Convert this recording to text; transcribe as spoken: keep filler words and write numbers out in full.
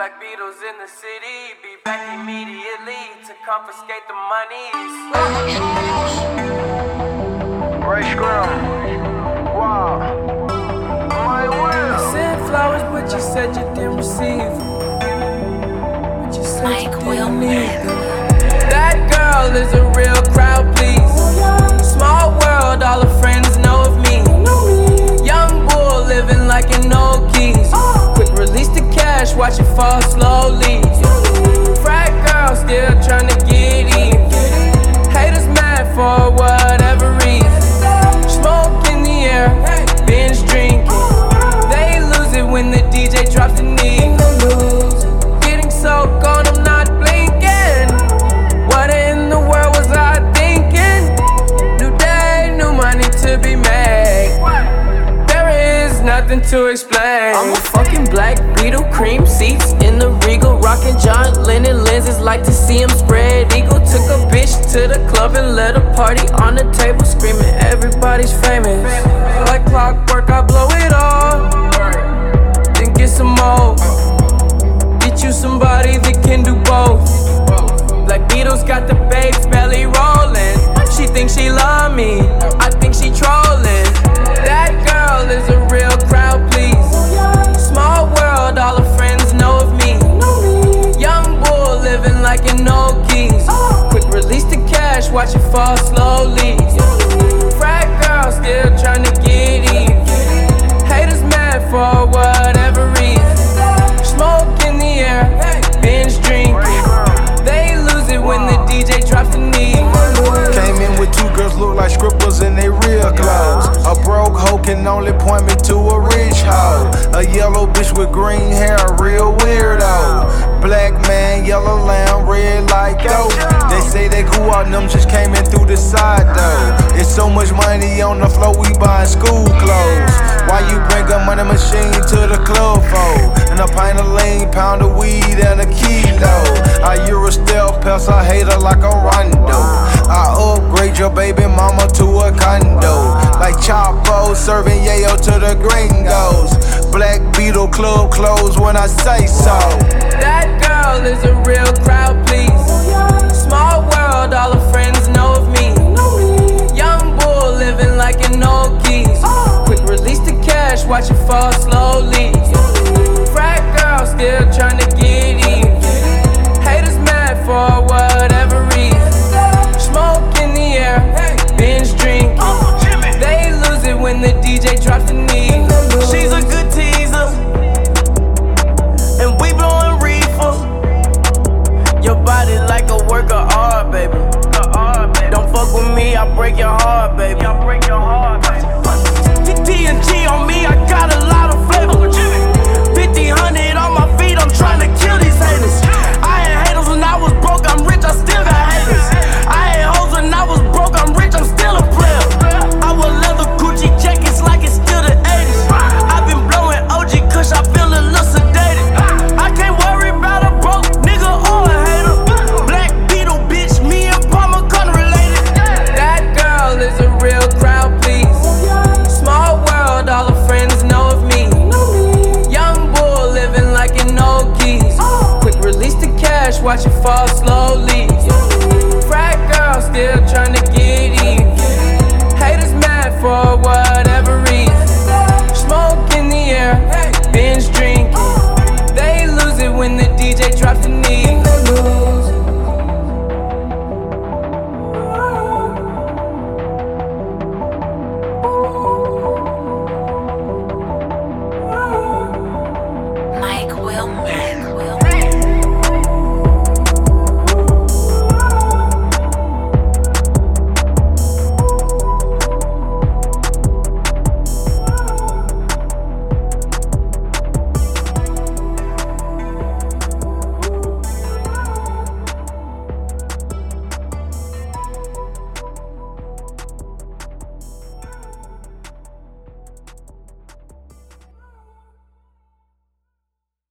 Black Beatles in the city, be back immediately to confiscate the monies. Ray Scrum, wow, my will. I sent flowers, but you said you didn't receive them. But you said Mike you Will didn't need them. That girl is a real crowd, please. Small world, all her friends know of me. Young bull living like an old keys. Quick release the cash, watch it fall slowly. Frat girl still tryna get in. Haters mad for whatever reason. Smoke in the air, binge drinking. They lose it when the D J drops the knee. Getting so gone, I'm not blinking. What in the world was I thinking? New day, new money to be made. There is nothing to explain. I'm a fucking Black Beetle, cream seats in the Regal, rocking John Lennon lenses, like to see him spread eagle. Took a bitch to the club and let a party on the table, screaming everybody's famous. Like clockwork, I blow it all, then get some more. Get you somebody that can do both. Black Beatles got the babes belly rolling. She thinks she love me, I think she trolling. That girl is a real crowd, please. Small world, all her friends know of me. Young bull living like an old keys. Quick release the cash, watch it fall slowly. Frat girl still tryna get in. Haters mad for whatever reason. Smoke in the air, binge drinking. They lose it when the D J drops the knee. Came in with two girls look like scribbles in they real clothes. A broke hoe can only point me to a rich hoe. A yellow bitch with green hair, a real weirdo. Black man, yellow lamb, red like dope. They say they cool out, them just came in through the side though. It's so much money on the floor, we buying school clothes. Why you bring a money machine to the club for? And a pint of lean, pound of weed, and a kilo. I Euro stealth pest, I hate her like a rondo. I upgrade your baby mama to a condo. Like Chapo, serving yayo to the gringos. Black Beetle club close when I say so. That girl is a real crowd, please. Small world, all her friends know of me. Young bull living like an old keys. Quick release the cash, watch it fall slowly. Frat girl still tryna get in. Haters mad for whatever reason. Smoke in the air, binge drinking. They lose it when the D J drops the knee. She's a good teaser, and we blowin' reefer. Your body like a work of art, baby. Don't fuck with me, I break your heart, baby. T N G on me, I got a lot of flavor.